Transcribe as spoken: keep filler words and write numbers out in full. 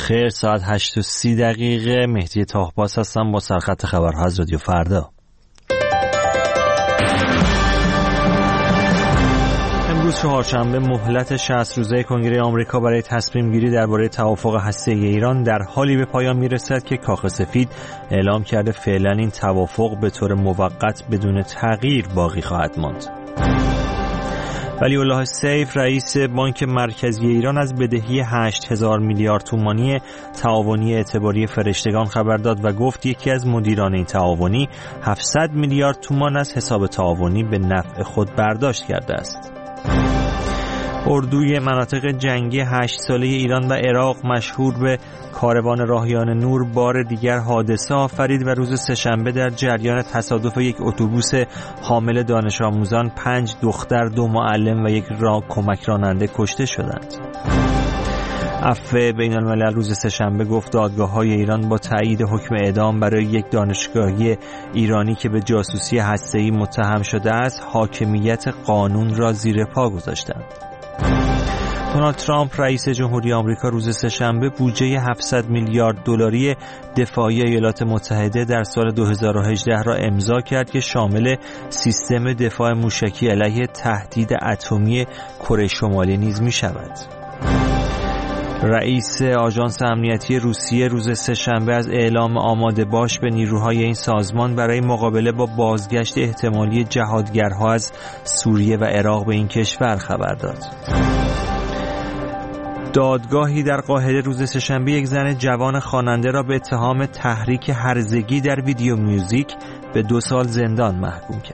خیر، ساعت هشت و سی دقیقه. مهدی تاهباز هستم با سرخط خبرها از رادیو فردا. امروز چهارشنبه مهلت شصت روزه کنگره آمریکا برای تصمیم گیری درباره توافق هسته‌ای ایران در حالی به پایان میرسد که کاخ سفید اعلام کرده فعلا این توافق به طور موقت بدون تغییر باقی خواهد ماند. ولی الله سیف رئیس بانک مرکزی ایران از بدهی هشت هزار میلیارد تومانی تعاونی اعتباری فرشتگان خبر داد و گفت یکی از مدیران این تعاونی هفتصد میلیارد تومان از حساب تعاونی به نفع خود برداشت کرده است. اردوی مناطق جنگی هشت ساله ایران و عراق مشهور به کاروان راهیان نور بار دیگر حادثه آفرید و روز سه‌شنبه در جریان تصادف یک اتوبوس حامل دانش آموزان پنج دختر، دو معلم و یک را کمک راننده کشته شدند. عفو بین الملل روز سه‌شنبه گفت دادگاه‌های ایران با تایید حکم اعدام برای یک دانشگاهی ایرانی که به جاسوسی هسته‌ای متهم شده است، حاکمیت قانون را زیر پا گذاشتند. دونالد ترامپ رئیس جمهوری آمریکا روز سه‌شنبه بودجه هفتصد میلیارد دلاری دفاعی ایالات متحده در سال دو هزار و هجده را امضا کرد که شامل سیستم دفاع موشکی علیه تهدید اتمی کره شمالی نیز می‌شود. رئیس آژانس امنیتی روسیه روز سه‌شنبه از اعلام آماده باش به نیروهای این سازمان برای مقابله با بازگشت احتمالی جهادگرها از سوریه و عراق به این کشور خبر داد. دادگاهی در قاهره روز سه‌شنبه یک زن جوان خواننده را به اتهام تحریک هرزگی در ویدیو میوزیک به دو سال زندان محکوم کرد.